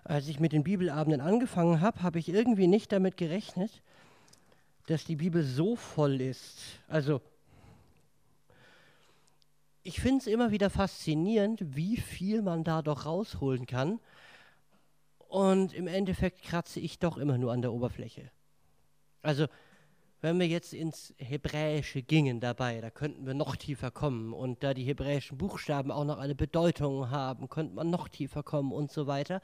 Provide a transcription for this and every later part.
Als ich mit den Bibelabenden angefangen habe, habe ich irgendwie nicht damit gerechnet, dass die Bibel so voll ist. Also, ich finde es immer wieder faszinierend, wie viel man da doch rausholen kann. Und im Endeffekt kratze ich doch immer nur an der Oberfläche. Also, wenn wir jetzt ins Hebräische gingen dabei, da könnten wir noch tiefer kommen. Und da die hebräischen Buchstaben auch noch eine Bedeutung haben, könnte man noch tiefer kommen und so weiter.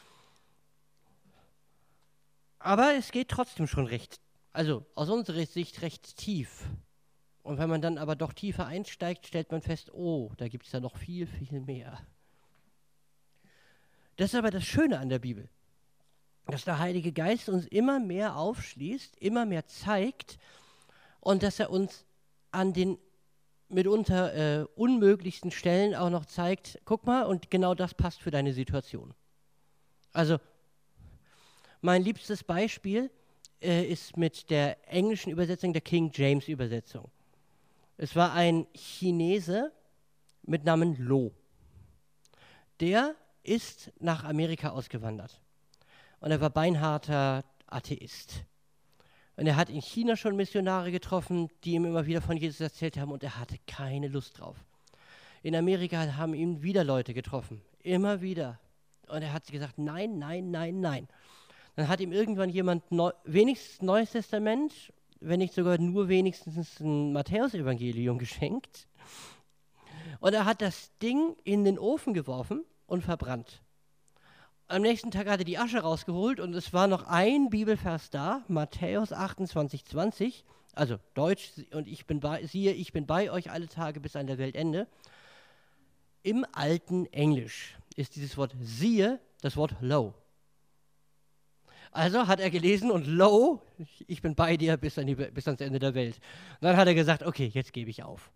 Aber es geht trotzdem schon also aus unserer Sicht recht tief. Und wenn man dann aber doch tiefer einsteigt, stellt man fest, oh, da gibt es ja noch viel, viel mehr. Das ist aber das Schöne an der Bibel, dass der Heilige Geist uns immer mehr aufschließt, immer mehr zeigt und dass er uns an den mitunter unmöglichsten Stellen auch noch zeigt, guck mal, und genau das passt für deine Situation. Also, mein liebstes Beispiel ist mit der englischen Übersetzung, der King James Übersetzung. Es war ein Chinese mit Namen Lo. Der ist nach Amerika ausgewandert. Und er war beinharter Atheist. Und er hat in China schon Missionare getroffen, die ihm immer wieder von Jesus erzählt haben, und er hatte keine Lust drauf. In Amerika haben ihn wieder Leute getroffen, immer wieder. Und er hat gesagt, nein, nein, nein, nein. Dann hat ihm irgendwann jemand wenigstens Neues Testament, wenn nicht sogar nur wenigstens ein Matthäus-Evangelium geschenkt. Und er hat das Ding in den Ofen geworfen und verbrannt. Am nächsten Tag hat er die Asche rausgeholt und es war noch ein Bibelvers da, Matthäus 28,20, also Deutsch, und ich bin bei euch alle Tage bis an der Weltende. Im alten Englisch ist dieses Wort siehe das Wort lo. Also hat er gelesen und lo, ich bin bei dir bis ans Ende der Welt. Und dann hat er gesagt, okay, jetzt gebe ich auf.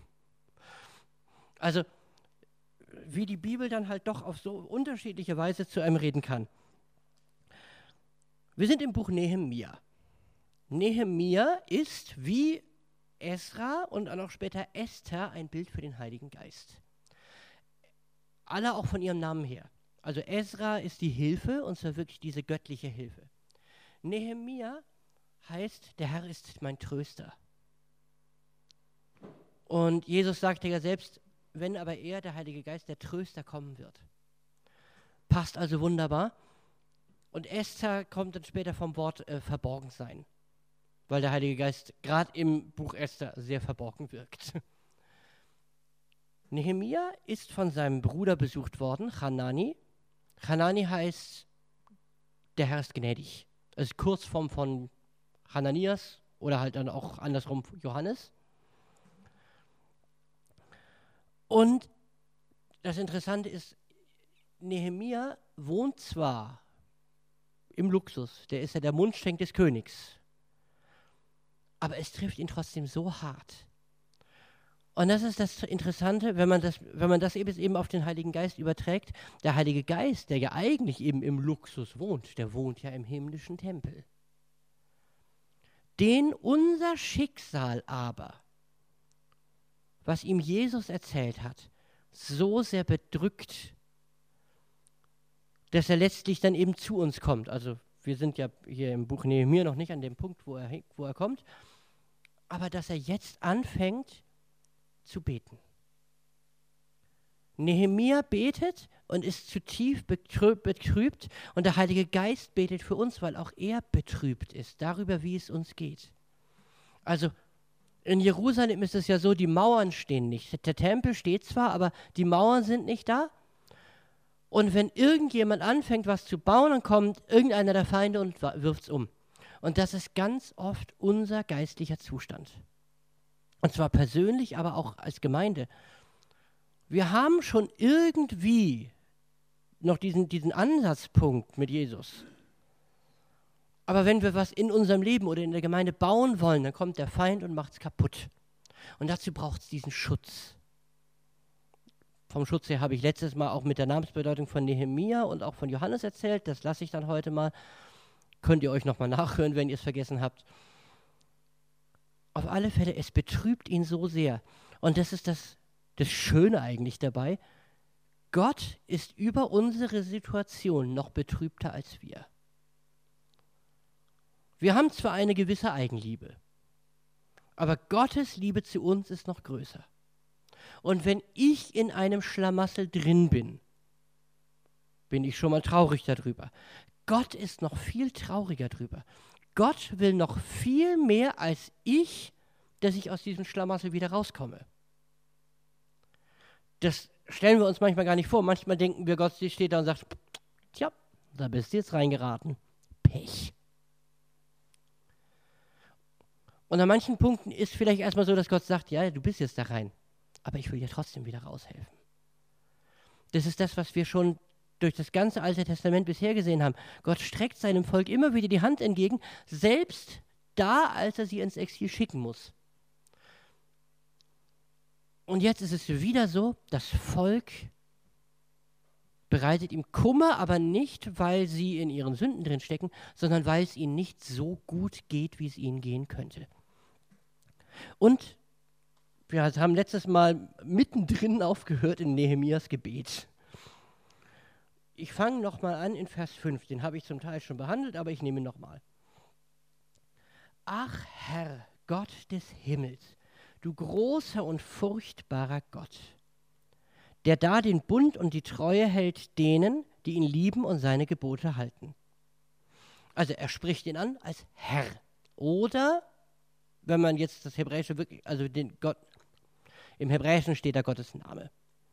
Also, wie die Bibel dann halt doch auf so unterschiedliche Weise zu einem reden kann. Wir sind im Buch Nehemia. Nehemia ist wie Esra und dann auch später Esther ein Bild für den Heiligen Geist. Alle auch von ihrem Namen her. Also Esra ist die Hilfe, und zwar wirklich diese göttliche Hilfe. Nehemia heißt, der Herr ist mein Tröster. Und Jesus sagte ja selbst, wenn aber er, der Heilige Geist, der Tröster kommen wird. Passt also wunderbar. Und Esther kommt dann später vom Wort verborgen sein, weil der Heilige Geist gerade im Buch Esther sehr verborgen wirkt. Nehemia ist von seinem Bruder besucht worden, Hanani. Hanani heißt, der Herr ist gnädig. Das ist Kurzform von Hananias oder halt dann auch andersrum Johannes. Und das Interessante ist, Nehemia wohnt zwar im Luxus, der ist ja der Mundschenk des Königs, aber es trifft ihn trotzdem so hart. Und das ist das Interessante, wenn man das eben auf den Heiligen Geist überträgt. Der Heilige Geist, der ja eigentlich eben im Luxus wohnt, der wohnt ja im himmlischen Tempel. Den unser Schicksal aber, was ihm Jesus erzählt hat, so sehr bedrückt, dass er letztlich dann eben zu uns kommt. Also wir sind ja hier im Buch Nehemia noch nicht an dem Punkt, wo er kommt, aber dass er jetzt anfängt zu beten. Nehemia betet und ist zutiefst betrübt und der Heilige Geist betet für uns, weil auch er betrübt ist darüber, wie es uns geht. Also in Jerusalem ist es ja so, die Mauern stehen nicht. Der Tempel steht zwar, aber die Mauern sind nicht da. Und wenn irgendjemand anfängt, was zu bauen, dann kommt irgendeiner der Feinde und wirft es um. Und das ist ganz oft unser geistlicher Zustand. Und zwar persönlich, aber auch als Gemeinde. Wir haben schon irgendwie noch diesen Ansatzpunkt mit Jesus. Aber wenn wir was in unserem Leben oder in der Gemeinde bauen wollen, dann kommt der Feind und macht es kaputt. Und dazu braucht es diesen Schutz. Vom Schutz her habe ich letztes Mal auch mit der Namensbedeutung von Nehemia und auch von Johannes erzählt. Das lasse ich dann heute mal. Könnt ihr euch nochmal nachhören, wenn ihr es vergessen habt. Auf alle Fälle, es betrübt ihn so sehr. Und das ist das Schöne eigentlich dabei. Gott ist über unsere Situation noch betrübter als wir. Wir haben zwar eine gewisse Eigenliebe, aber Gottes Liebe zu uns ist noch größer. Und wenn ich in einem Schlamassel drin bin, bin ich schon mal traurig darüber. Gott ist noch viel trauriger drüber. Gott will noch viel mehr als ich, dass ich aus diesem Schlamassel wieder rauskomme. Das stellen wir uns manchmal gar nicht vor. Manchmal denken wir, Gott steht da und sagt, tja, da bist du jetzt reingeraten. Pech. Und an manchen Punkten ist vielleicht erstmal so, dass Gott sagt, ja, du bist jetzt da rein, aber ich will dir trotzdem wieder raushelfen. Das ist das, was wir schon durch das ganze Alte Testament bisher gesehen haben. Gott streckt seinem Volk immer wieder die Hand entgegen, selbst da, als er sie ins Exil schicken muss. Und jetzt ist es wieder so, das Volk bereitet ihm Kummer, aber nicht, weil sie in ihren Sünden drin stecken, sondern weil es ihnen nicht so gut geht, wie es ihnen gehen könnte. Und wir haben letztes Mal mittendrin aufgehört in Nehemias Gebet. Ich fange nochmal an in Vers 5, den habe ich zum Teil schon behandelt, aber ich nehme ihn nochmal. Ach Herr, Gott des Himmels, du großer und furchtbarer Gott, der da den Bund und die Treue hält denen, die ihn lieben und seine Gebote halten. Also er spricht ihn an als Herr. Oder, wenn man jetzt das Hebräische wirklich, also den Gott, im Hebräischen steht da Gottes Name.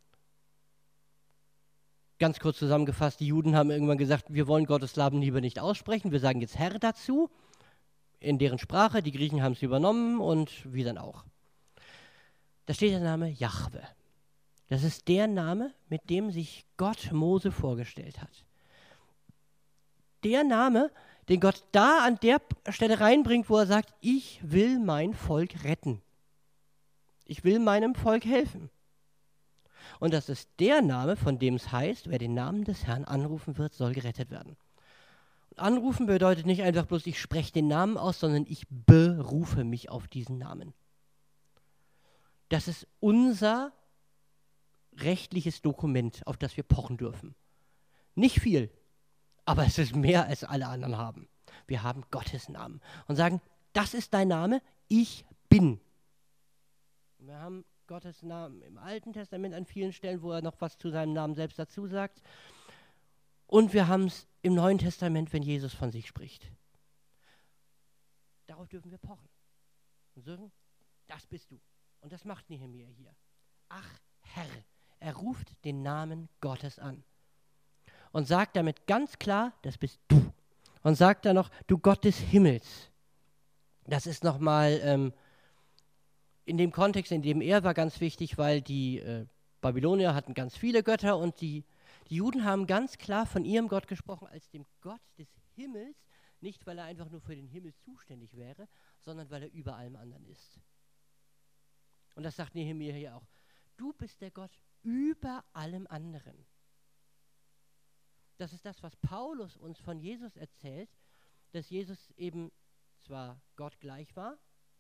Ganz kurz zusammengefasst, die Juden haben irgendwann gesagt, wir wollen Gottes Namen lieber nicht aussprechen, wir sagen jetzt Herr dazu, in deren Sprache, die Griechen haben es übernommen und wir dann auch. Da steht der Name Jahwe. Das ist der Name, mit dem sich Gott Mose vorgestellt hat. Der Name, den Gott da an der Stelle reinbringt, wo er sagt, ich will mein Volk retten. Ich will meinem Volk helfen. Und das ist der Name, von dem es heißt, wer den Namen des Herrn anrufen wird, soll gerettet werden. Und anrufen bedeutet nicht einfach bloß, ich spreche den Namen aus, sondern ich berufe mich auf diesen Namen. Das ist unser rechtliches Dokument, auf das wir pochen dürfen. Nicht viel, aber es ist mehr, als alle anderen haben. Wir haben Gottes Namen und sagen, das ist dein Name, ich bin. Wir haben Gottes Namen im Alten Testament an vielen Stellen, wo er noch was zu seinem Namen selbst dazu sagt. Und wir haben es im Neuen Testament, wenn Jesus von sich spricht. Darauf dürfen wir pochen und sagen, das bist du. Und das macht Nehemia hier. Ach Herr, er ruft den Namen Gottes an und sagt damit ganz klar, das bist du. Und sagt dann noch, du Gott des Himmels. Das ist nochmal in dem Kontext, in dem er war, ganz wichtig, weil die Babylonier hatten ganz viele Götter und die Juden haben ganz klar von ihrem Gott gesprochen als dem Gott des Himmels, nicht weil er einfach nur für den Himmel zuständig wäre, sondern weil er über allem anderen ist. Und das sagt Nehemia hier auch. Du bist der Gott über allem anderen. Das ist das, was Paulus uns von Jesus erzählt, dass Jesus eben zwar Gott gleich war,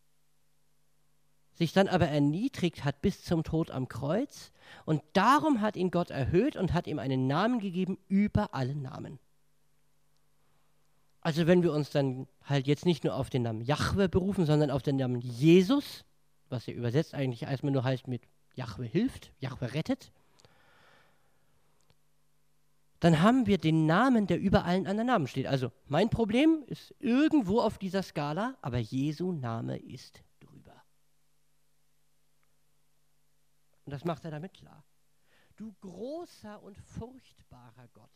sich dann aber erniedrigt hat bis zum Tod am Kreuz und darum hat ihn Gott erhöht und hat ihm einen Namen gegeben über alle Namen. Also wenn wir uns dann halt jetzt nicht nur auf den Namen Jahwe berufen, sondern auf den Namen Jesus, was ja übersetzt eigentlich erstmal nur heißt mit Jahwe hilft, Jahwe rettet, dann haben wir den Namen, der über allen anderen Namen steht. Also mein Problem ist irgendwo auf dieser Skala, aber Jesu Name ist drüber. Und das macht er damit klar. Du großer und furchtbarer Gott.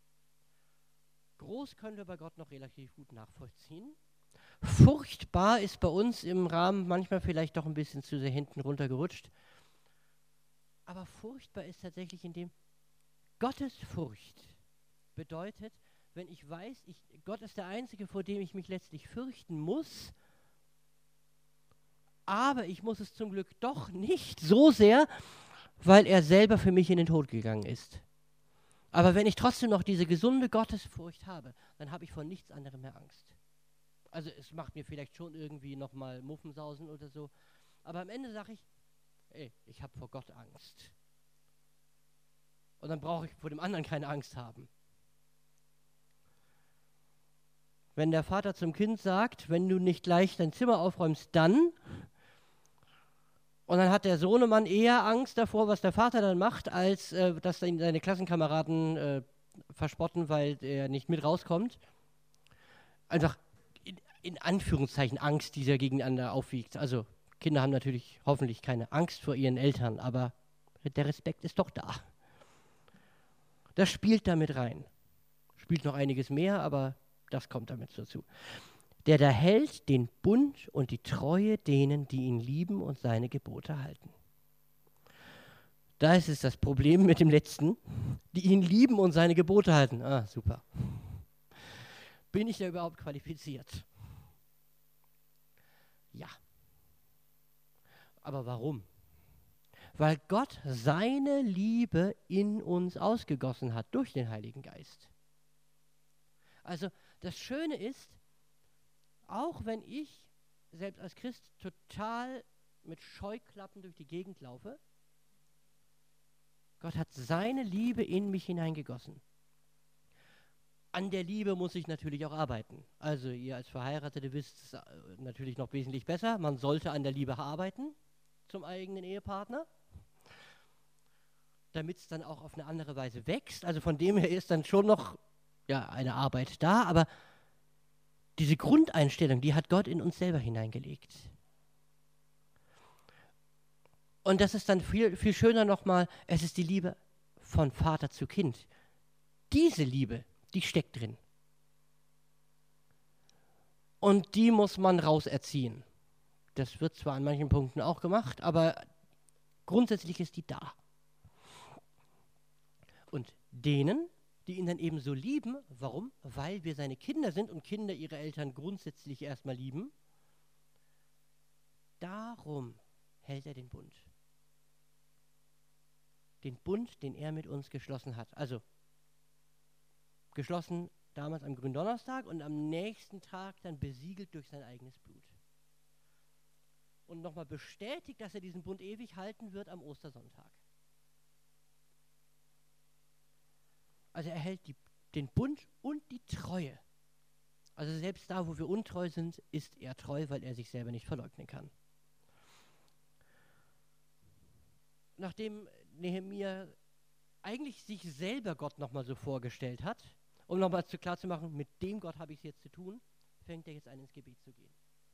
Groß können wir bei Gott noch relativ gut nachvollziehen. Furchtbar ist bei uns im Rahmen manchmal vielleicht doch ein bisschen zu sehr hinten runtergerutscht. Aber furchtbar ist tatsächlich in dem, Gottesfurcht bedeutet, wenn ich weiß, Gott ist der Einzige, vor dem ich mich letztlich fürchten muss, aber ich muss es zum Glück doch nicht so sehr, weil er selber für mich in den Tod gegangen ist. Aber wenn ich trotzdem noch diese gesunde Gottesfurcht habe, dann habe ich vor nichts anderem mehr Angst. Also es macht mir vielleicht schon irgendwie nochmal Muffensausen oder so, aber am Ende sage ich, ich habe vor Gott Angst. Und dann brauche ich vor dem anderen keine Angst haben. Wenn der Vater zum Kind sagt, wenn du nicht gleich dein Zimmer aufräumst, dann. Und dann hat der Sohnemann eher Angst davor, was der Vater dann macht, als dass seine Klassenkameraden verspotten, weil er nicht mit rauskommt. Einfach in Anführungszeichen Angst, die er gegeneinander aufwiegt. Also Kinder haben natürlich hoffentlich keine Angst vor ihren Eltern, aber der Respekt ist doch da. Das spielt damit rein. Spielt noch einiges mehr, aber das kommt damit dazu. Der da hält den Bund und die Treue denen, die ihn lieben und seine Gebote halten. Da ist es das Problem mit dem Letzten, die ihn lieben und seine Gebote halten. Ah, super. Bin ich da überhaupt qualifiziert? Ja. Aber warum? Weil Gott seine Liebe in uns ausgegossen hat durch den Heiligen Geist. Also das Schöne ist, auch wenn ich selbst als Christ total mit Scheuklappen durch die Gegend laufe, Gott hat seine Liebe in mich hineingegossen. An der Liebe muss ich natürlich auch arbeiten. Also ihr als Verheiratete wisst es natürlich noch wesentlich besser. Man sollte an der Liebe arbeiten zum eigenen Ehepartner, damit es dann auch auf eine andere Weise wächst. Also von dem her ist dann schon noch eine Arbeit da, aber diese Grundeinstellung, die hat Gott in uns selber hineingelegt. Und das ist dann viel, viel schöner nochmal, es ist die Liebe von Vater zu Kind. Diese Liebe, die steckt drin. Und die muss man rauserziehen. Das wird zwar an manchen Punkten auch gemacht, aber grundsätzlich ist die da. Und denen, die ihn dann eben so lieben, warum? Weil wir seine Kinder sind und Kinder ihre Eltern grundsätzlich erstmal lieben. Darum hält er den Bund. Den Bund, den er mit uns geschlossen hat. Also geschlossen damals am Gründonnerstag und am nächsten Tag dann besiegelt durch sein eigenes Blut. Und nochmal bestätigt, dass er diesen Bund ewig halten wird am Ostersonntag. Also er hält den Bund und die Treue. Also selbst da, wo wir untreu sind, ist er treu, weil er sich selber nicht verleugnen kann. Nachdem Nehemia eigentlich sich selber Gott nochmal so vorgestellt hat, um nochmal klar zu machen, mit dem Gott habe ich es jetzt zu tun, fängt er jetzt an, ins Gebet zu gehen.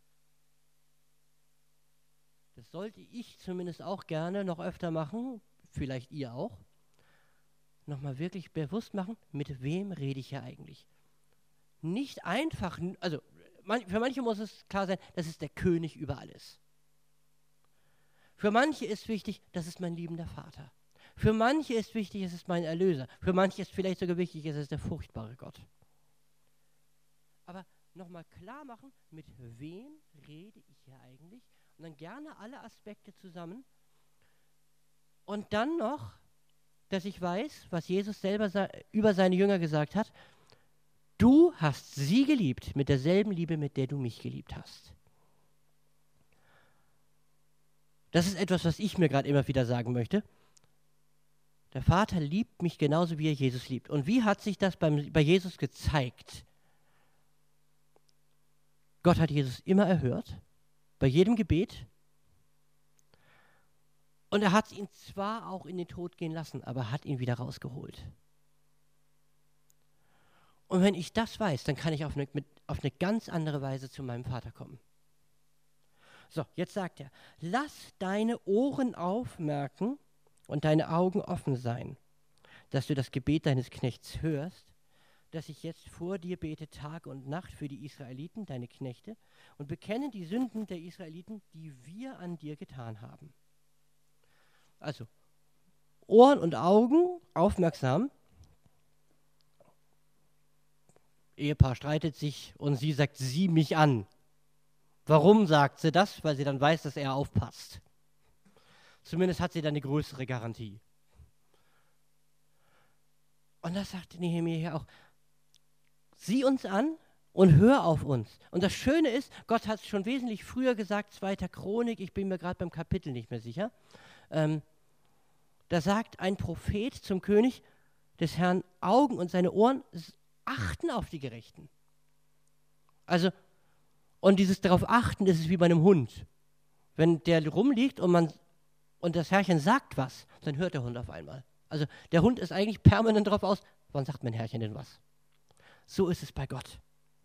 Das sollte ich zumindest auch gerne noch öfter machen, vielleicht ihr auch. Nochmal wirklich bewusst machen, mit wem rede ich hier eigentlich. Nicht einfach, also für manche muss es klar sein, das ist der König über alles. Für manche ist wichtig, das ist mein liebender Vater. Für manche ist wichtig, es ist mein Erlöser. Für manche ist vielleicht sogar wichtig, es ist der furchtbare Gott. Aber nochmal klar machen, mit wem rede ich hier eigentlich? Und dann gerne alle Aspekte zusammen. Und dann noch, dass ich weiß, was Jesus selber über seine Jünger gesagt hat. Du hast sie geliebt mit derselben Liebe, mit der du mich geliebt hast. Das ist etwas, was ich mir gerade immer wieder sagen möchte. Der Vater liebt mich genauso, wie er Jesus liebt. Und wie hat sich das bei Jesus gezeigt? Gott hat Jesus immer erhört, bei jedem Gebet. Und er hat ihn zwar auch in den Tod gehen lassen, aber hat ihn wieder rausgeholt. Und wenn ich das weiß, dann kann ich auf eine ganz andere Weise zu meinem Vater kommen. So, jetzt sagt er, lass deine Ohren aufmerken und deine Augen offen sein, dass du das Gebet deines Knechts hörst, dass ich jetzt vor dir bete Tag und Nacht für die Israeliten, deine Knechte, und bekenne die Sünden der Israeliten, die wir an dir getan haben. Also, Ohren und Augen aufmerksam. Ehepaar streitet sich und sie sagt, sieh mich an. Warum sagt sie das? Weil sie dann weiß, dass er aufpasst. Zumindest hat sie dann eine größere Garantie. Und das sagt Nehemia hier auch. Sieh uns an und hör auf uns. Und das Schöne ist, Gott hat es schon wesentlich früher gesagt, 2. Chronik, ich bin mir gerade beim Kapitel nicht mehr sicher. Da sagt ein Prophet zum König des Herrn, Augen und seine Ohren achten auf die Gerechten. Also, und dieses darauf achten, das ist wie bei einem Hund. Wenn der rumliegt und das Herrchen sagt was, dann hört der Hund auf einmal. Also der Hund ist eigentlich permanent darauf aus, wann sagt mein Herrchen denn was? So ist es bei Gott.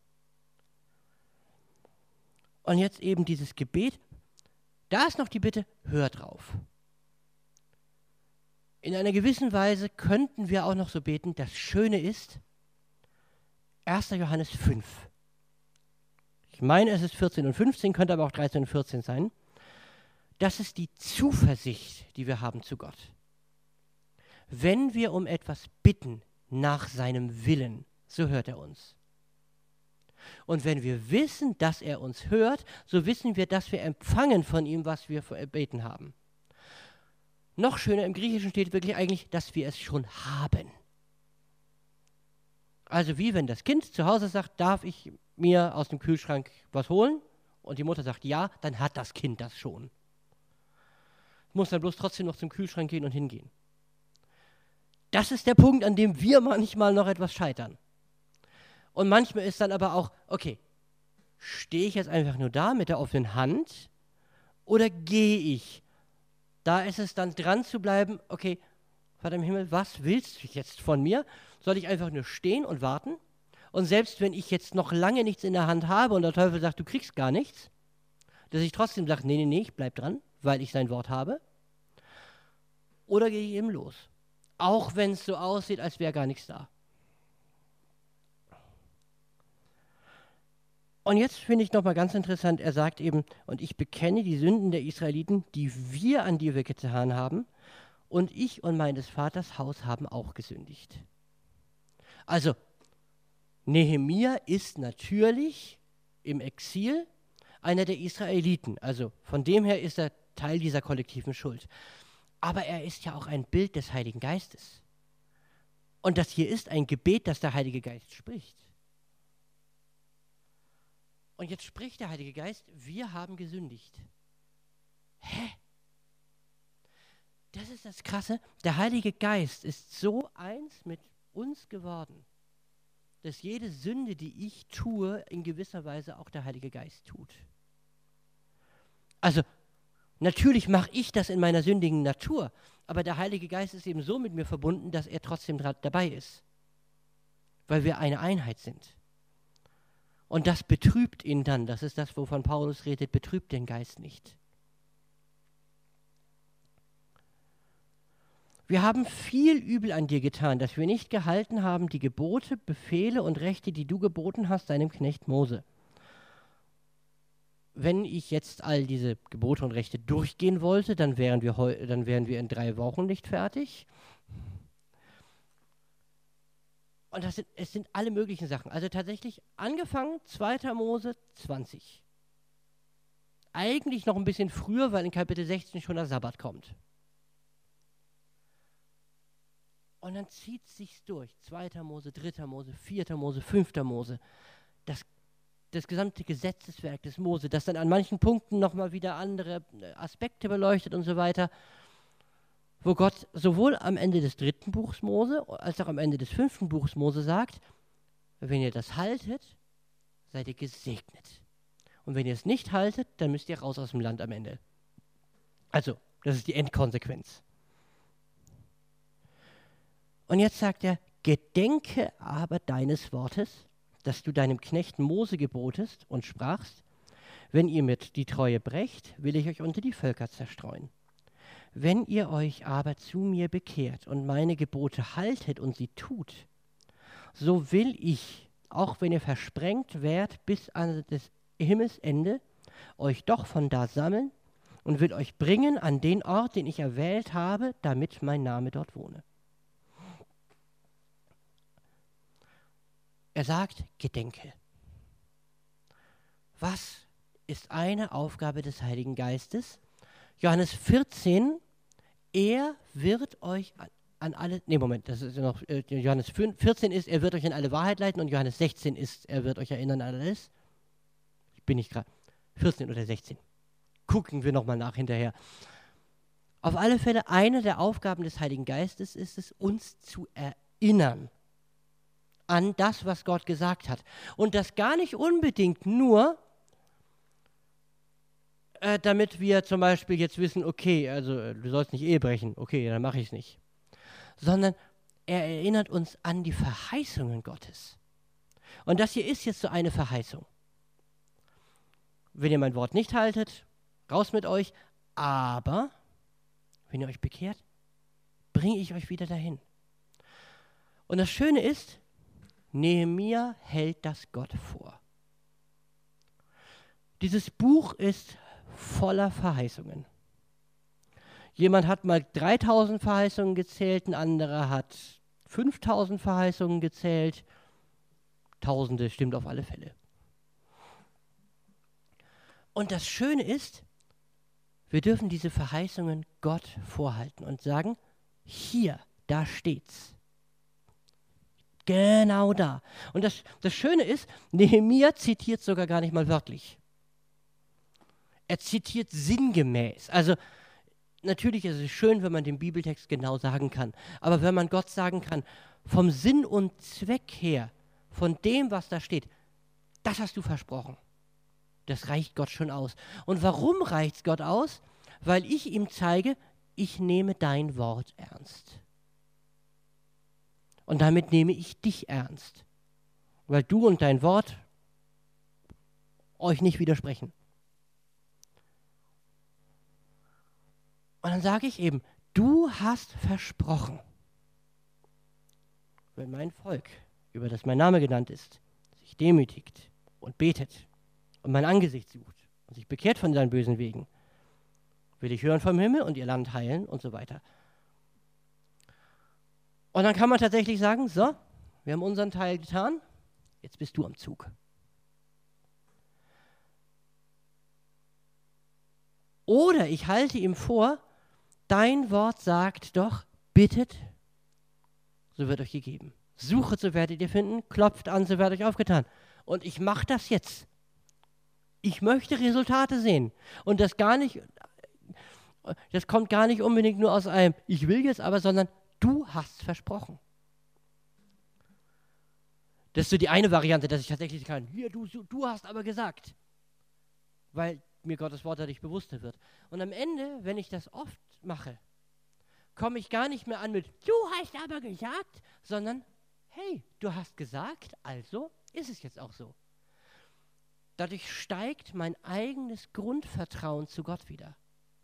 Und jetzt eben dieses Gebet, da ist noch die Bitte, hör drauf. In einer gewissen Weise könnten wir auch noch so beten, das Schöne ist, 1. Johannes 5. Ich meine, es ist 14 und 15, könnte aber auch 13 und 14 sein. Das ist die Zuversicht, die wir haben zu Gott. Wenn wir um etwas bitten nach seinem Willen, so hört er uns. Und wenn wir wissen, dass er uns hört, so wissen wir, dass wir empfangen von ihm, was wir erbeten haben. Noch schöner, im Griechischen steht wirklich eigentlich, dass wir es schon haben. Also wie wenn das Kind zu Hause sagt, darf ich mir aus dem Kühlschrank was holen? Und die Mutter sagt ja, dann hat das Kind das schon. Muss dann bloß trotzdem noch zum Kühlschrank gehen und hingehen. Das ist der Punkt, an dem wir manchmal noch etwas scheitern. Und manchmal ist dann aber auch, okay, stehe ich jetzt einfach nur da mit der offenen Hand oder gehe ich? Da ist es dann dran zu bleiben, okay, Vater im Himmel, was willst du jetzt von mir? Soll ich einfach nur stehen und warten? Und selbst wenn ich jetzt noch lange nichts in der Hand habe und der Teufel sagt, du kriegst gar nichts, dass ich trotzdem sage, nee, ich bleib dran, weil ich sein Wort habe. Oder gehe ich eben los? Auch wenn es so aussieht, als wäre gar nichts da. Und jetzt finde ich nochmal ganz interessant, er sagt eben, und ich bekenne die Sünden der Israeliten, die wir getan haben, und ich und meines Vaters Haus haben auch gesündigt. Also, Nehemia ist natürlich im Exil einer der Israeliten. Also von dem her ist er Teil dieser kollektiven Schuld. Aber er ist ja auch ein Bild des Heiligen Geistes. Und das hier ist ein Gebet, das der Heilige Geist spricht. Und jetzt spricht der Heilige Geist, wir haben gesündigt. Hä? Das ist das Krasse. Der Heilige Geist ist so eins mit uns geworden, dass jede Sünde, die ich tue, in gewisser Weise auch der Heilige Geist tut. Also, natürlich mache ich das in meiner sündigen Natur, aber der Heilige Geist ist eben so mit mir verbunden, dass er trotzdem dabei ist, weil wir eine Einheit sind. Und das betrübt ihn dann, das ist das, wovon Paulus redet, betrübt den Geist nicht. Wir haben viel Übel an dir getan, dass wir nicht gehalten haben, die Gebote, Befehle und Rechte, die du geboten hast, deinem Knecht Mose. Wenn ich jetzt all diese Gebote und Rechte durchgehen wollte, dann wären wir in 3 Wochen nicht fertig. Und es sind alle möglichen Sachen. Also tatsächlich angefangen 2. Mose 20. Eigentlich noch ein bisschen früher, weil in Kapitel 16 schon der Sabbat kommt. Und dann zieht es sich durch. 2. Mose, 3. Mose, 4. Mose, 5. Mose. Das gesamte Gesetzeswerk des Mose, das dann an manchen Punkten nochmal wieder andere Aspekte beleuchtet und so weiter, wo Gott sowohl am Ende des 3. Buchs Mose als auch am Ende des 5. Buchs Mose sagt, wenn ihr das haltet, seid ihr gesegnet. Und wenn ihr es nicht haltet, dann müsst ihr raus aus dem Land am Ende. Also, das ist die Endkonsequenz. Und jetzt sagt er, gedenke aber deines Wortes, das du deinem Knecht Mose gebotest und sprachst, wenn ihr mit die Treue brecht, will ich euch unter die Völker zerstreuen. Wenn ihr euch aber zu mir bekehrt und meine Gebote haltet und sie tut, so will ich, auch wenn ihr versprengt werdet bis an des Himmels Ende, euch doch von da sammeln und will euch bringen an den Ort, den ich erwählt habe, damit mein Name dort wohne. Er sagt, gedenke. Was ist eine Aufgabe des Heiligen Geistes? Johannes 14, er wird euch an alle, das ist noch, Johannes 14 ist, er wird euch in alle Wahrheit leiten und Johannes 16 ist, er wird euch erinnern an alles. Ich bin nicht gerade, 14 oder 16. Gucken wir nochmal nach hinterher. Auf alle Fälle, eine der Aufgaben des Heiligen Geistes ist es, uns zu erinnern an das, was Gott gesagt hat. Und das gar nicht unbedingt nur, damit wir zum Beispiel jetzt wissen, okay, also du sollst nicht Ehe brechen, okay, dann mache ich es nicht. Sondern er erinnert uns an die Verheißungen Gottes. Und das hier ist jetzt so eine Verheißung. Wenn ihr mein Wort nicht haltet, raus mit euch, aber wenn ihr euch bekehrt, bringe ich euch wieder dahin. Und das Schöne ist, Nehemia hält das Gott vor. Dieses Buch ist voller Verheißungen. Jemand hat mal 3000 Verheißungen gezählt, ein anderer hat 5000 Verheißungen gezählt. Tausende stimmt auf alle Fälle. Und das Schöne ist, wir dürfen diese Verheißungen Gott vorhalten und sagen, hier, da steht's. Genau da. Und das Schöne ist, Nehemia zitiert sogar gar nicht mal wörtlich. Er zitiert sinngemäß. Also natürlich ist es schön, wenn man den Bibeltext genau sagen kann. Aber wenn man Gott sagen kann, vom Sinn und Zweck her, von dem, was da steht, das hast du versprochen. Das reicht Gott schon aus. Und warum reicht es Gott aus? Weil ich ihm zeige, ich nehme dein Wort ernst. Und damit nehme ich dich ernst. Weil du und dein Wort euch nicht widersprechen. Und dann sage ich eben, du hast versprochen, wenn mein Volk, über das mein Name genannt ist, sich demütigt und betet und mein Angesicht sucht und sich bekehrt von seinen bösen Wegen, will ich hören vom Himmel und ihr Land heilen und so weiter. Und dann kann man tatsächlich sagen, so, wir haben unseren Teil getan, jetzt bist du am Zug. Oder ich halte ihm vor, dein Wort sagt doch, bittet, so wird euch gegeben. Suchet, so werdet ihr finden, klopft an, so wird euch aufgetan. Und ich mache das jetzt. Ich möchte Resultate sehen. Und das kommt gar nicht unbedingt nur aus einem, ich will jetzt aber, sondern du hast versprochen. Das ist so die eine Variante, dass ich tatsächlich kann, hier, du hast aber gesagt. Weil mir Gottes Wort dadurch bewusster wird. Und am Ende, wenn ich das oft mache, komme ich gar nicht mehr an mit, du hast aber gesagt, sondern, hey, du hast gesagt, also ist es jetzt auch so. Dadurch steigt mein eigenes Grundvertrauen zu Gott wieder.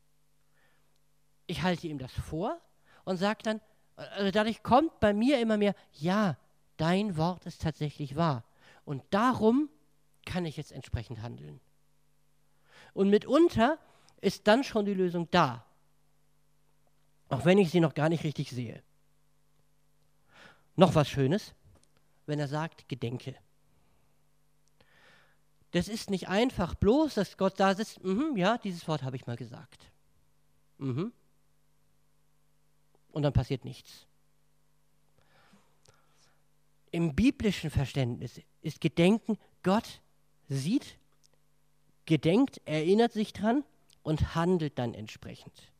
Ich halte ihm das vor und sage dann, also dadurch kommt bei mir immer mehr, ja, dein Wort ist tatsächlich wahr. Und darum kann ich jetzt entsprechend handeln. Und mitunter ist dann schon die Lösung da. Auch wenn ich sie noch gar nicht richtig sehe. Noch was Schönes, wenn er sagt, gedenke. Das ist nicht einfach bloß, dass Gott da sitzt, ja, dieses Wort habe ich mal gesagt. Und dann passiert nichts. Im biblischen Verständnis ist Gedenken, Gott sieht, gedenkt, erinnert sich dran und handelt dann entsprechend.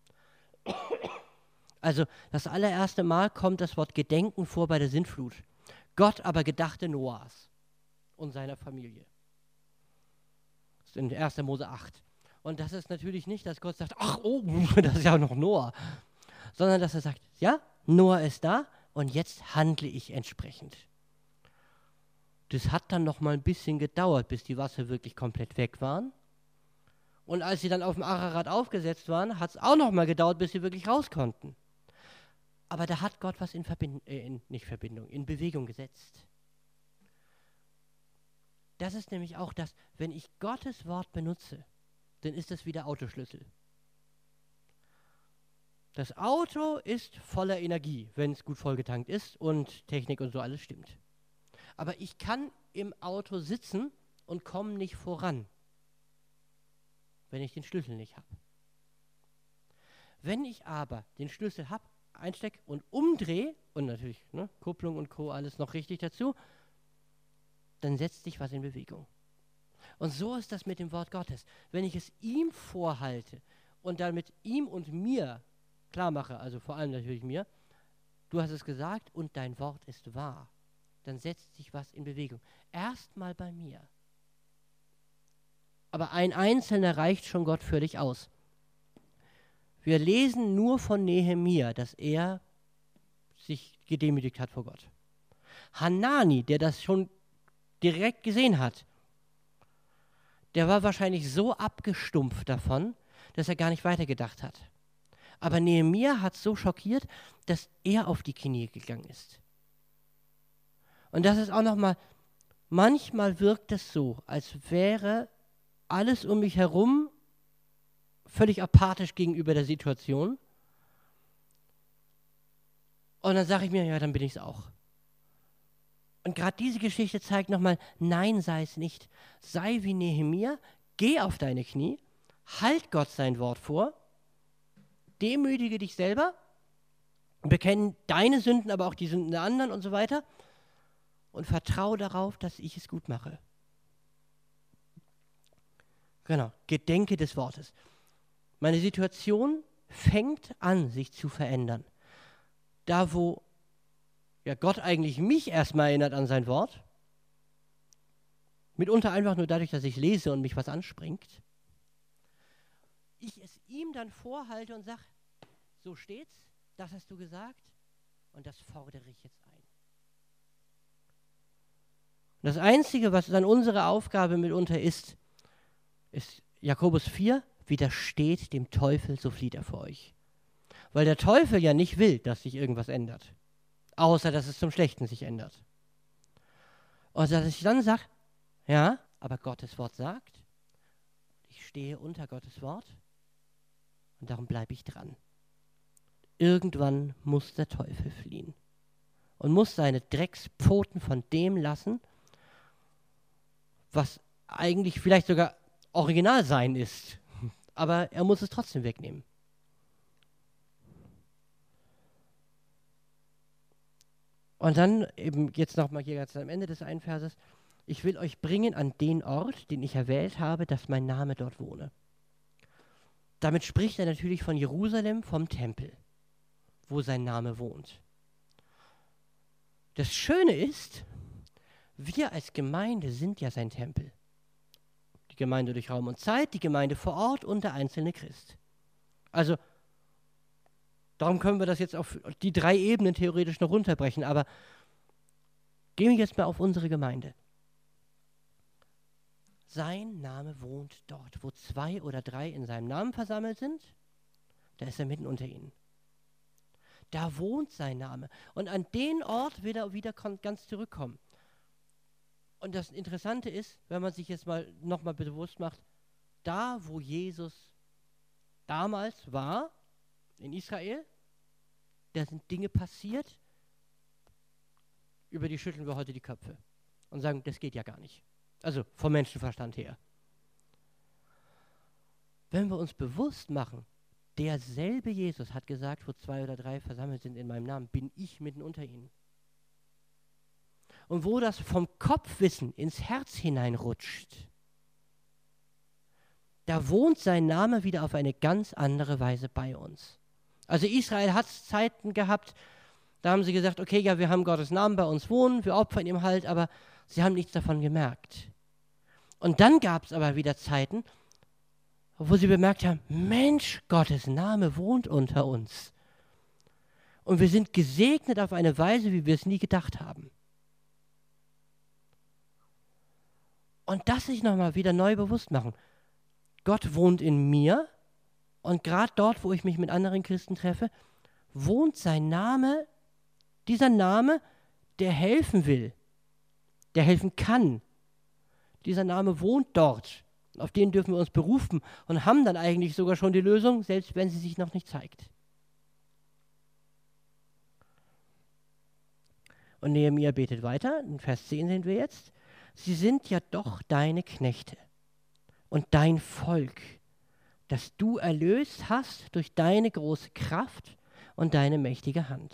Also das allererste Mal kommt das Wort Gedenken vor bei der Sintflut. Gott aber gedachte Noahs und seiner Familie. Das ist in 1. Mose 8. Und das ist natürlich nicht, dass Gott sagt, ach, oh, das ist ja noch Noah. Sondern dass er sagt, ja, Noah ist da und jetzt handle ich entsprechend. Das hat dann noch mal ein bisschen gedauert, bis die Wasser wirklich komplett weg waren. Und als sie dann auf dem Ararat aufgesetzt waren, hat es auch noch mal gedauert, bis sie wirklich raus konnten. Aber da hat Gott was in Bewegung gesetzt. Das ist nämlich auch das, wenn ich Gottes Wort benutze, dann ist das wie der Autoschlüssel. Das Auto ist voller Energie, wenn es gut vollgetankt ist und Technik und so alles stimmt. Aber ich kann im Auto sitzen und komme nicht voran, wenn ich den Schlüssel nicht habe. Wenn ich aber den Schlüssel habe, einstecke und umdrehe, und natürlich Kupplung und Co. alles noch richtig dazu, dann setzt sich was in Bewegung. Und so ist das mit dem Wort Gottes. Wenn ich es ihm vorhalte und damit ihm und mir klar mache, also vor allem natürlich mir, du hast es gesagt und dein Wort ist wahr, dann setzt sich was in Bewegung. Erstmal bei mir. Aber ein Einzelner reicht schon Gott völlig aus. Wir lesen nur von Nehemia, dass er sich gedemütigt hat vor Gott. Hanani, der das schon direkt gesehen hat, der war wahrscheinlich so abgestumpft davon, dass er gar nicht weitergedacht hat. Aber Nehemia hat so schockiert, dass er auf die Knie gegangen ist. Und das ist auch nochmal, manchmal wirkt es so, als wäre alles um mich herum völlig apathisch gegenüber der Situation. Und dann sage ich mir, ja, dann bin ich es auch. Und gerade diese Geschichte zeigt nochmal, nein, sei es nicht. Sei wie Nehemia, geh auf deine Knie, halt Gott sein Wort vor, demütige dich selber, bekenne deine Sünden, aber auch die Sünden der anderen und so weiter und vertraue darauf, dass ich es gut mache. Genau, gedenke des Wortes. Meine Situation fängt an, sich zu verändern. Da, wo ja Gott eigentlich mich erstmal erinnert an sein Wort, mitunter einfach nur dadurch, dass ich lese und mich was anspringt, ich es ihm dann vorhalte und sage, so steht's, das hast du gesagt und das fordere ich jetzt ein. Und das Einzige, was dann unsere Aufgabe mitunter ist Jakobus 4, widersteht dem Teufel, so flieht er vor euch. Weil der Teufel ja nicht will, dass sich irgendwas ändert. Außer, dass es zum Schlechten sich ändert. Und dass ich dann sage, ja, aber Gottes Wort sagt, ich stehe unter Gottes Wort und darum bleibe ich dran. Irgendwann muss der Teufel fliehen und muss seine Dreckspfoten von dem lassen, was eigentlich vielleicht sogar original sein ist. Aber er muss es trotzdem wegnehmen. Und dann eben jetzt nochmal hier ganz am Ende des einen Verses, ich will euch bringen an den Ort, den ich erwählt habe, dass mein Name dort wohne. Damit spricht er natürlich von Jerusalem, vom Tempel, wo sein Name wohnt. Das Schöne ist, wir als Gemeinde sind ja sein Tempel. Die Gemeinde durch Raum und Zeit, die Gemeinde vor Ort und der einzelne Christ. Also, darum können wir das jetzt auf die 3 Ebenen theoretisch noch runterbrechen, aber gehen wir jetzt mal auf unsere Gemeinde. Sein Name wohnt dort, wo 2 oder 3 in seinem Namen versammelt sind, da ist er mitten unter ihnen. Da wohnt sein Name und an den Ort will er wieder ganz zurückkommen. Und das Interessante ist, wenn man sich jetzt mal nochmal bewusst macht, da wo Jesus damals war, in Israel, da sind Dinge passiert, über die schütteln wir heute die Köpfe und sagen, das geht ja gar nicht. Also vom Menschenverstand her. Wenn wir uns bewusst machen, derselbe Jesus hat gesagt, wo 2 oder 3 versammelt sind in meinem Namen, bin ich mitten unter ihnen. Und wo das vom Kopfwissen ins Herz hineinrutscht, da wohnt sein Name wieder auf eine ganz andere Weise bei uns. Also Israel hat Zeiten gehabt, da haben sie gesagt, okay, ja, wir haben Gottes Namen bei uns wohnen, wir opfern ihm halt, aber sie haben nichts davon gemerkt. Und dann gab es aber wieder Zeiten, wo sie bemerkt haben, Mensch, Gottes Name wohnt unter uns. Und wir sind gesegnet auf eine Weise, wie wir es nie gedacht haben. Und das sich nochmal wieder neu bewusst machen. Gott wohnt in mir und gerade dort, wo ich mich mit anderen Christen treffe, wohnt sein Name, dieser Name, der helfen will, der helfen kann. Dieser Name wohnt dort. Auf den dürfen wir uns berufen und haben dann eigentlich sogar schon die Lösung, selbst wenn sie sich noch nicht zeigt. Und Nehemia betet weiter, in Vers 10 sind wir jetzt. Sie sind ja doch deine Knechte und dein Volk, das du erlöst hast durch deine große Kraft und deine mächtige Hand.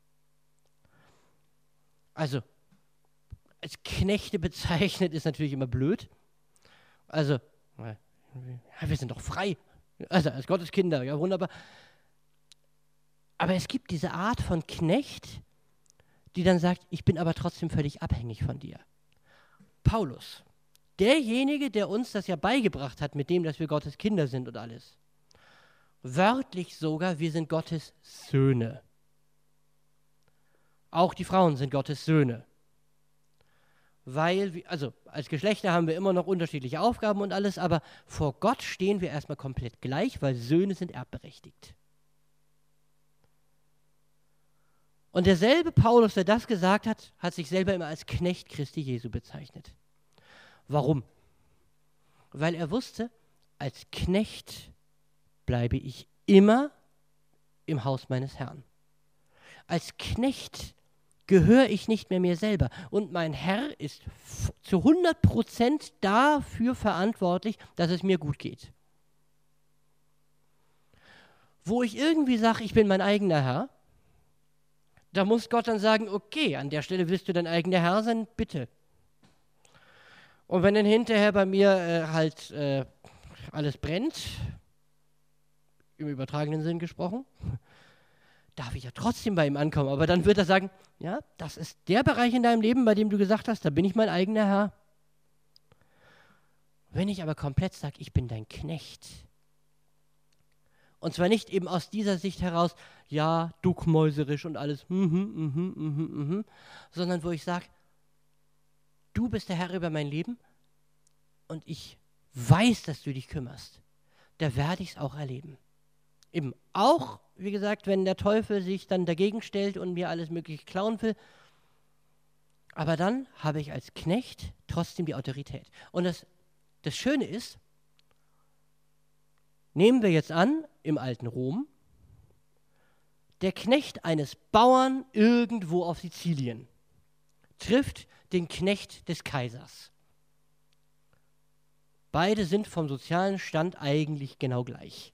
Also, als Knechte bezeichnet ist natürlich immer blöd. Also, ja, wir sind doch frei. Also als Gottes Kinder, ja wunderbar. Aber es gibt diese Art von Knecht, die dann sagt, ich bin aber trotzdem völlig abhängig von dir. Paulus, derjenige, der uns das ja beigebracht hat, mit dem, dass wir Gottes Kinder sind und alles. Wörtlich sogar, wir sind Gottes Söhne. Auch die Frauen sind Gottes Söhne. Weil, also als Geschlechter haben wir immer noch unterschiedliche Aufgaben und alles, aber vor Gott stehen wir erstmal komplett gleich, weil Söhne sind erbberechtigt. Und derselbe Paulus, der das gesagt hat, hat sich selber immer als Knecht Christi Jesu bezeichnet. Warum? Weil er wusste, als Knecht bleibe ich immer im Haus meines Herrn. Als Knecht gehöre ich nicht mehr mir selber. Und mein Herr ist zu 100% dafür verantwortlich, dass es mir gut geht. Wo ich irgendwie sage, ich bin mein eigener Herr, da muss Gott dann sagen, okay, an der Stelle willst du dein eigener Herr sein, bitte. Und wenn dann hinterher bei mir alles brennt, im übertragenen Sinn gesprochen, darf ich ja trotzdem bei ihm ankommen. Aber dann wird er sagen, ja, das ist der Bereich in deinem Leben, bei dem du gesagt hast, da bin ich mein eigener Herr. Wenn ich aber komplett sage, ich bin dein Knecht, und zwar nicht eben aus dieser Sicht heraus, ja, duckmäuserisch und alles, sondern wo ich sage, du bist der Herr über mein Leben und ich weiß, dass du dich kümmerst. Da werde ich es auch erleben. Eben auch, wie gesagt, wenn der Teufel sich dann dagegen stellt und mir alles Mögliche klauen will. Aber dann habe ich als Knecht trotzdem die Autorität. Und das Schöne ist, nehmen wir jetzt an, im alten Rom, der Knecht eines Bauern irgendwo auf Sizilien trifft den Knecht des Kaisers. Beide sind vom sozialen Stand eigentlich genau gleich.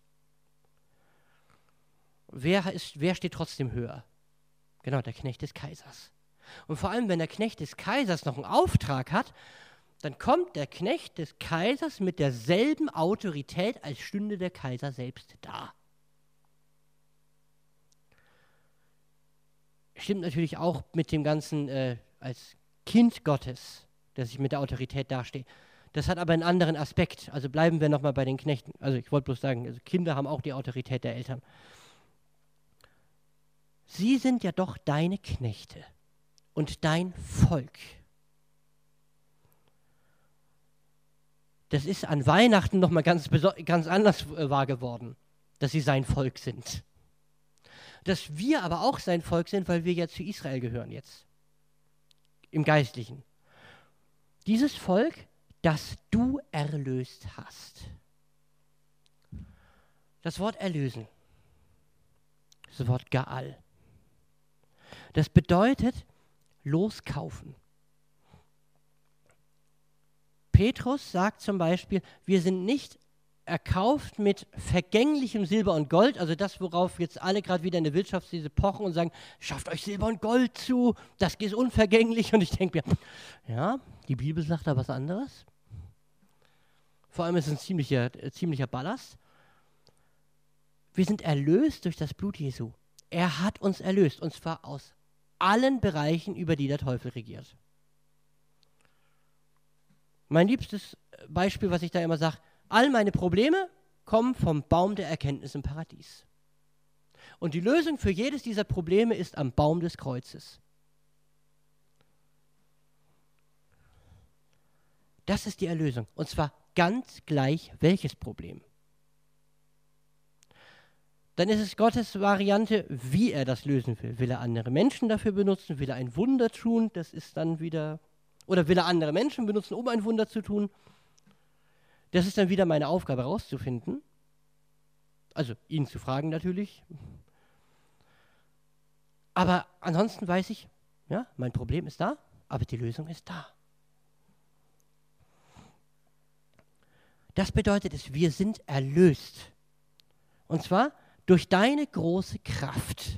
Wer steht trotzdem höher? Genau, der Knecht des Kaisers. Und vor allem, wenn der Knecht des Kaisers noch einen Auftrag hat, dann kommt der Knecht des Kaisers mit derselben Autorität, als stünde der Kaiser selbst da. Stimmt natürlich auch mit dem Ganzen als Kind Gottes, dass ich mit der Autorität dastehe. Das hat aber einen anderen Aspekt. Also bleiben wir nochmal bei den Knechten. Also ich wollte bloß sagen, also Kinder haben auch die Autorität der Eltern. Sie sind ja doch deine Knechte und dein Volk. Das ist an Weihnachten nochmal ganz anders wahr geworden, dass sie sein Volk sind. Dass wir aber auch sein Volk sind, weil wir ja zu Israel gehören jetzt. Im Geistlichen. Dieses Volk, das du erlöst hast. Das Wort erlösen, das Wort Gaal, das bedeutet loskaufen. Petrus sagt zum Beispiel, wir sind nicht erkauft mit vergänglichem Silber und Gold, also das, worauf jetzt alle gerade wieder in der Wirtschaftskrise pochen und sagen, schafft euch Silber und Gold zu, das ist unvergänglich. Und ich denke mir, ja, die Bibel sagt da was anderes. Vor allem ist es ein ziemlicher Ballast. Wir sind erlöst durch das Blut Jesu. Er hat uns erlöst, und zwar aus allen Bereichen, über die der Teufel regiert. Mein liebstes Beispiel, was ich da immer sage, all meine Probleme kommen vom Baum der Erkenntnis im Paradies. Und die Lösung für jedes dieser Probleme ist am Baum des Kreuzes. Das ist die Erlösung. Und zwar ganz gleich welches Problem. Dann ist es Gottes Variante, wie er das lösen will. Will er andere Menschen dafür benutzen? Will er ein Wunder tun? Das ist dann wieder... Oder will er andere Menschen benutzen, um ein Wunder zu tun? Das ist dann wieder meine Aufgabe herauszufinden. Also ihn zu fragen natürlich. Aber ansonsten weiß ich, ja, mein Problem ist da, aber die Lösung ist da. Das bedeutet es, wir sind erlöst. Und zwar durch deine große Kraft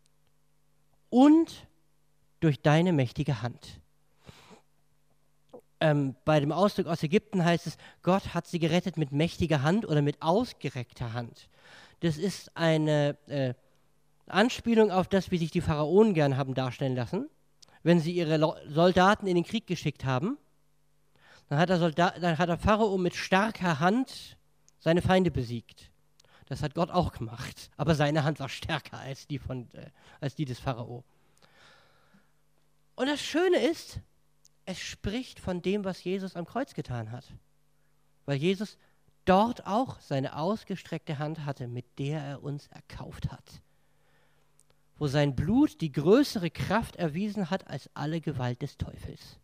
und durch deine mächtige Hand. Bei dem Ausdruck aus Ägypten heißt es, Gott hat sie gerettet mit mächtiger Hand oder mit ausgereckter Hand. Das ist eine Anspielung auf das, wie sich die Pharaonen gern haben darstellen lassen. Wenn sie ihre Soldaten in den Krieg geschickt haben, dann hat der Pharao mit starker Hand seine Feinde besiegt. Das hat Gott auch gemacht, aber seine Hand war stärker als die des Pharao. Und das Schöne ist, es spricht von dem, was Jesus am Kreuz getan hat. Weil Jesus dort auch seine ausgestreckte Hand hatte, mit der er uns erkauft hat. Wo sein Blut die größere Kraft erwiesen hat als alle Gewalt des Teufels.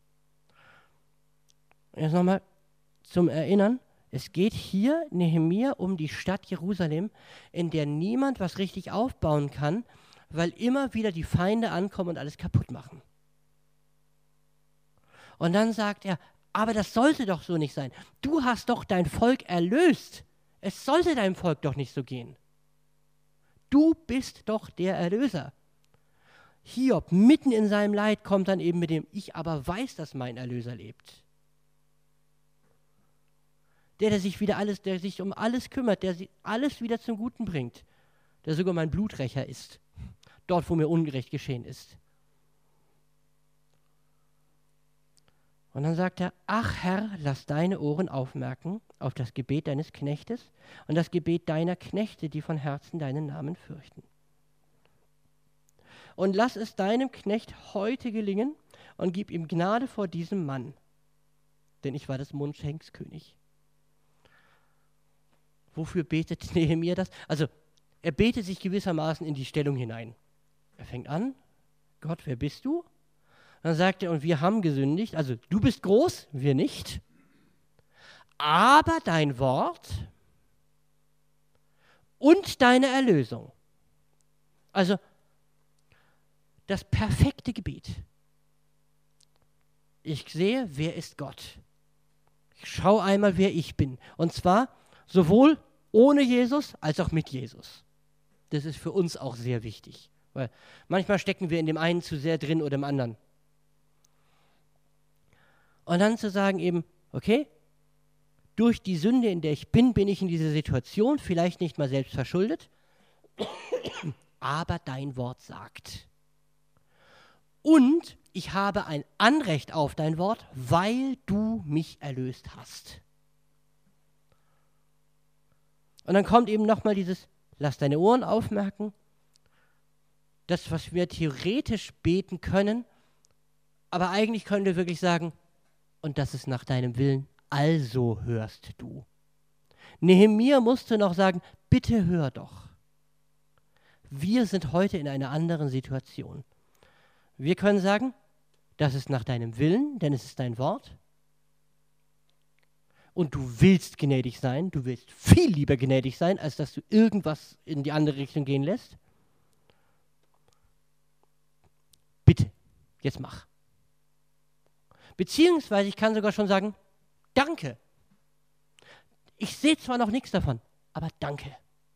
Jetzt nochmal zum Erinnern. Es geht hier, Nehemia, um die Stadt Jerusalem, in der niemand was richtig aufbauen kann, weil immer wieder die Feinde ankommen und alles kaputt machen. Und dann sagt er, aber das sollte doch so nicht sein. Du hast doch dein Volk erlöst. Es sollte deinem Volk doch nicht so gehen. Du bist doch der Erlöser. Hiob, mitten in seinem Leid, kommt dann eben mit dem, ich aber weiß, dass mein Erlöser lebt. Der sich um alles kümmert, der alles wieder zum Guten bringt, der sogar mein Bluträcher ist, dort, wo mir Unrecht geschehen ist. Und dann sagt er, ach Herr, lass deine Ohren aufmerken auf das Gebet deines Knechtes und das Gebet deiner Knechte, die von Herzen deinen Namen fürchten. Und lass es deinem Knecht heute gelingen und gib ihm Gnade vor diesem Mann, denn ich war des Mundschenks König. Wofür betet Nehemia das? Also, er betet sich gewissermaßen in die Stellung hinein. Er fängt an, Gott, wer bist du? Dann sagt er, und wir haben gesündigt, also du bist groß, wir nicht, aber dein Wort und deine Erlösung. Also das perfekte Gebet. Ich sehe, wer ist Gott? Ich schaue einmal, wer ich bin. Und zwar sowohl ohne Jesus als auch mit Jesus. Das ist für uns auch sehr wichtig, weil manchmal stecken wir in dem einen zu sehr drin oder im anderen. Und dann zu sagen eben, okay, durch die Sünde, in der ich bin ich in dieser Situation, vielleicht nicht mal selbst verschuldet, aber dein Wort sagt. Und ich habe ein Anrecht auf dein Wort, weil du mich erlöst hast. Und dann kommt eben nochmal dieses, lass deine Ohren aufmerken, das, was wir theoretisch beten können, aber eigentlich können wir wirklich sagen, und das ist nach deinem Willen, also hörst du. Nehemia musste noch sagen, bitte hör doch. Wir sind heute in einer anderen Situation. Wir können sagen, das ist nach deinem Willen, denn es ist dein Wort. Und du willst gnädig sein, du willst viel lieber gnädig sein, als dass du irgendwas in die andere Richtung gehen lässt. Bitte, jetzt mach. Beziehungsweise ich kann sogar schon sagen, danke. Ich sehe zwar noch nichts davon, aber danke.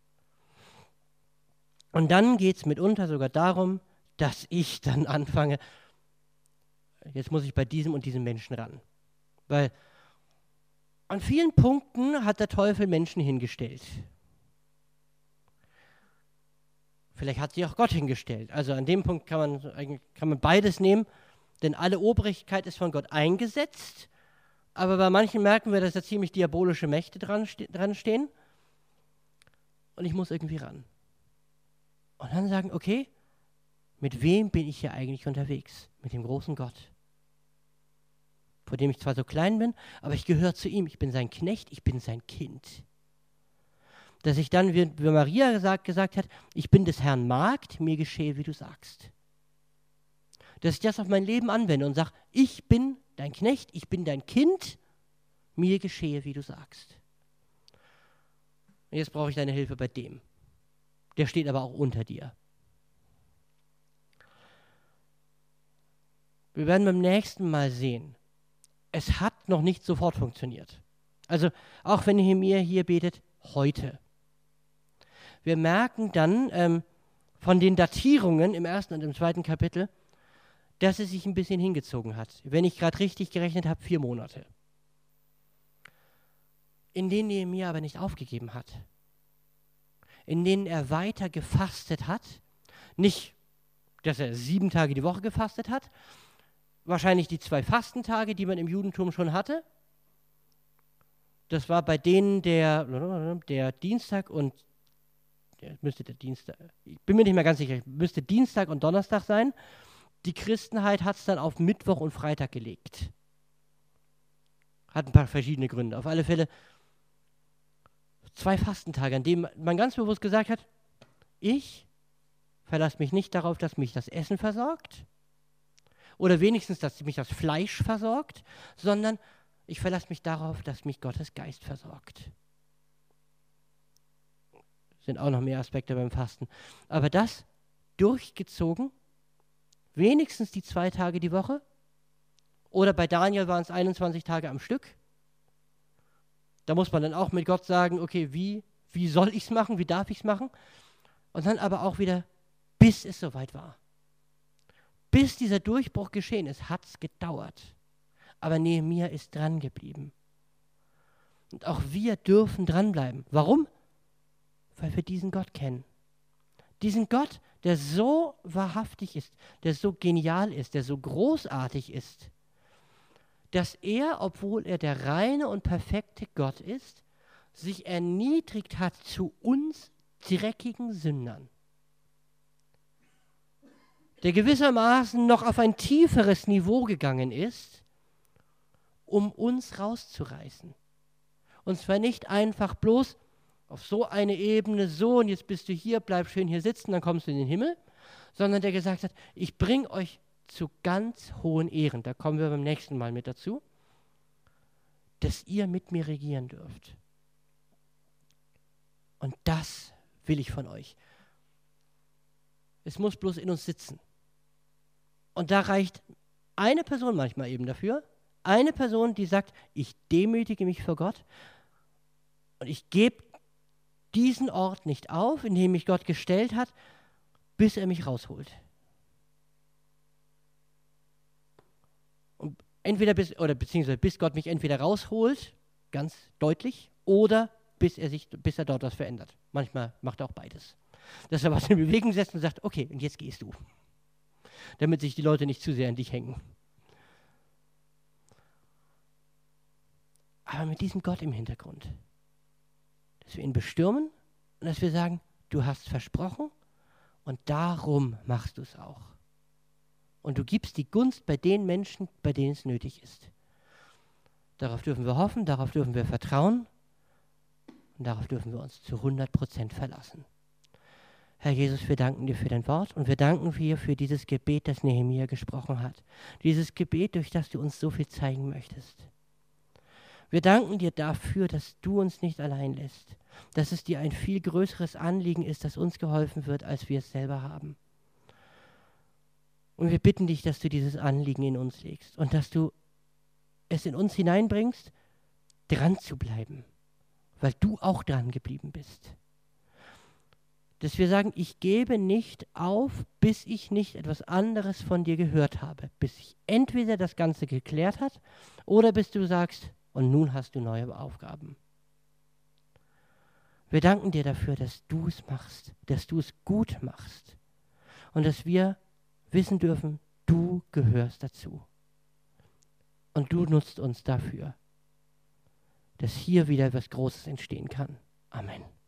Und dann geht es mitunter sogar darum, dass ich dann anfange, jetzt muss ich bei diesem und diesem Menschen ran. Weil an vielen Punkten hat der Teufel Menschen hingestellt. Vielleicht hat sie auch Gott hingestellt. Also an dem Punkt kann man beides nehmen. Denn alle Obrigkeit ist von Gott eingesetzt, aber bei manchen merken wir, dass da ziemlich diabolische Mächte dran stehen und ich muss irgendwie ran. Und dann sagen, okay, mit wem bin ich hier eigentlich unterwegs? Mit dem großen Gott, vor dem ich zwar so klein bin, aber ich gehöre zu ihm, ich bin sein Knecht, ich bin sein Kind. Dass ich dann, wie Maria gesagt hat, ich bin des Herrn Magd, mir geschehe, wie du sagst. Dass ich das auf mein Leben anwende und sage, ich bin dein Knecht, ich bin dein Kind, mir geschehe, wie du sagst. Und jetzt brauche ich deine Hilfe bei dem. Der steht aber auch unter dir. Wir werden beim nächsten Mal sehen, es hat noch nicht sofort funktioniert. Also auch wenn Nehemia hier betet, heute. Wir merken dann von den Datierungen im 1. und im 2. Kapitel, dass es sich ein bisschen hingezogen hat. Wenn ich gerade richtig gerechnet habe, 4 Monate. In denen Nehemia aber nicht aufgegeben hat. In denen er weiter gefastet hat. Nicht, dass er 7 Tage die Woche gefastet hat. Wahrscheinlich die 2 Fastentage, die man im Judentum schon hatte. Das war bei denen der Dienstag und ich bin mir nicht mehr ganz sicher, müsste Dienstag und Donnerstag sein. Die Christenheit hat es dann auf Mittwoch und Freitag gelegt. Hat ein paar verschiedene Gründe. Auf alle Fälle 2 Fastentage, an denen man ganz bewusst gesagt hat, ich verlasse mich nicht darauf, dass mich das Essen versorgt oder wenigstens, dass mich das Fleisch versorgt, sondern ich verlasse mich darauf, dass mich Gottes Geist versorgt. Sind auch noch mehr Aspekte beim Fasten. Aber das durchgezogen, wenigstens die 2 Tage die Woche, oder bei Daniel waren es 21 Tage am Stück. Da muss man dann auch mit Gott sagen, okay, wie soll ich es machen, wie darf ich es machen? Und dann aber auch wieder, bis es soweit war. Bis dieser Durchbruch geschehen ist, hat es gedauert. Aber Nehemia ist dran geblieben. Und auch wir dürfen dranbleiben. Warum? Weil wir diesen Gott kennen. Diesen Gott, der so wahrhaftig ist, der so genial ist, der so großartig ist, dass er, obwohl er der reine und perfekte Gott ist, sich erniedrigt hat zu uns dreckigen Sündern. Der gewissermaßen noch auf ein tieferes Niveau gegangen ist, um uns rauszureißen. Und zwar nicht einfach bloß auf so eine Ebene, so und jetzt bist du hier, bleib schön hier sitzen, dann kommst du in den Himmel, sondern der gesagt hat, ich bringe euch zu ganz hohen Ehren, da kommen wir beim nächsten Mal mit dazu, dass ihr mit mir regieren dürft. Und das will ich von euch. Es muss bloß in uns sitzen. Und da reicht eine Person manchmal eben dafür, eine Person, die sagt, ich demütige mich vor Gott und ich gebe diesen Ort nicht auf, in dem mich Gott gestellt hat, bis er mich rausholt. Und beziehungsweise bis Gott mich entweder rausholt, ganz deutlich, oder bis er dort was verändert. Manchmal macht er auch beides. Dass er was in Bewegung setzt und sagt, okay, und jetzt gehst du. Damit sich die Leute nicht zu sehr an dich hängen. Aber mit diesem Gott im Hintergrund. Dass wir ihn bestürmen und dass wir sagen, du hast versprochen und darum machst du es auch. Und du gibst die Gunst bei den Menschen, bei denen es nötig ist. Darauf dürfen wir hoffen, darauf dürfen wir vertrauen und darauf dürfen wir uns zu 100% verlassen. Herr Jesus, wir danken dir für dein Wort und wir danken dir für dieses Gebet, das Nehemia gesprochen hat. Dieses Gebet, durch das du uns so viel zeigen möchtest. Wir danken dir dafür, dass du uns nicht allein lässt, dass es dir ein viel größeres Anliegen ist, dass uns geholfen wird, als wir es selber haben. Und wir bitten dich, dass du dieses Anliegen in uns legst und dass du es in uns hineinbringst, dran zu bleiben, weil du auch dran geblieben bist. Dass wir sagen, ich gebe nicht auf, bis ich nicht etwas anderes von dir gehört habe, bis sich entweder das Ganze geklärt hat oder bis du sagst, und nun hast du neue Aufgaben. Wir danken dir dafür, dass du es machst, dass du es gut machst und dass wir wissen dürfen, du gehörst dazu. Und du nutzt uns dafür, dass hier wieder etwas Großes entstehen kann. Amen.